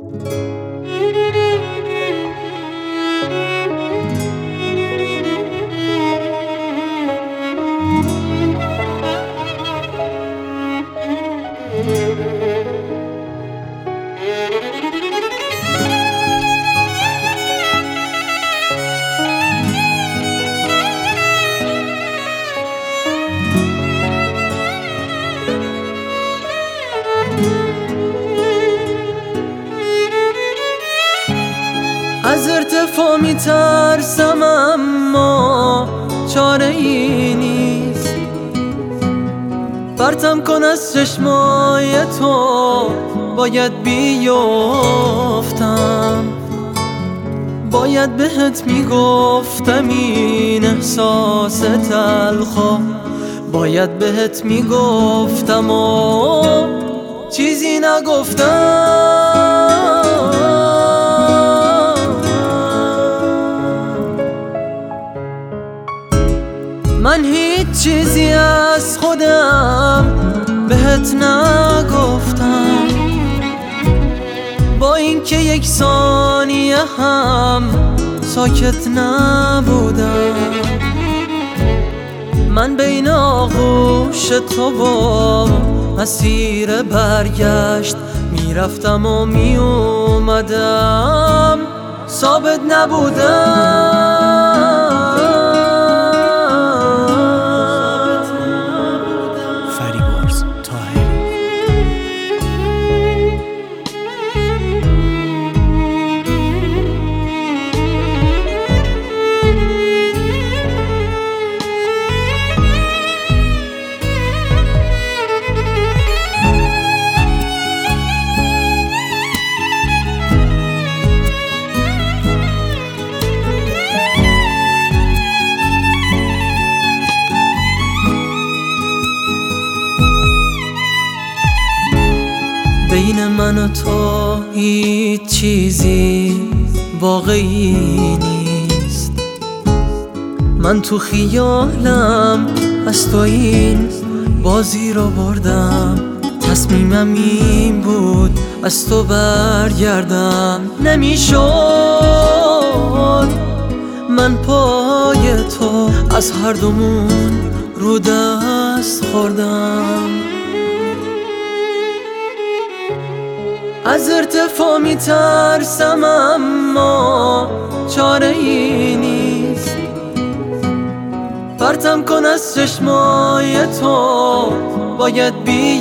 از ارتفاع میترسم اما چاره ای نیست. پرتم کن از چشمای تو، باید بیفتم. باید بهت میگفتم این احساس تلخو، باید بهت میگفتم و چیزی نگفتم. من هیچ چیزی از خودم بهت نگفتم، با اینکه یک ثانیه هم ساکت نبودم. من بین آغوش تو با مسیر برگشت میرفتم و میومدم، ثابت نبودم. بین من و تو هیچ چیزی واقعی نیست. من تو خیالم از تو این بازی رو بردم. تصمیمم این بود از تو برگردم. نمیشد من پای تو از هر دومون رو دست خوردم. از ارتفاع میترسم اما چاره ای نیست. پرتم کن از چشمای تو، باید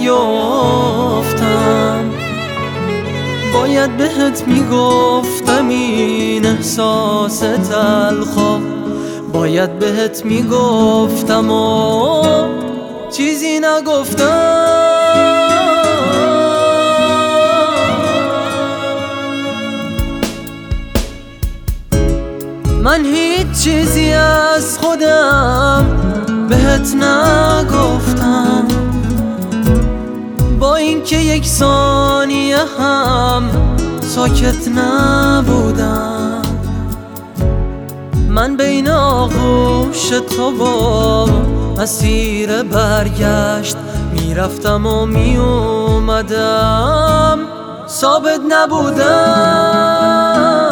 بیفتم. باید بهت میگفتم این احساس تلخو، باید بهت میگفتم و چیزی نگفتم. من هیچ چیزی از خودم بهت نگفتم، با اینکه یک ثانیه هم ساکت نبودم. من بین آغوش تو با مسیر برگشت میرفتم و میومدم، ثابت نبودم.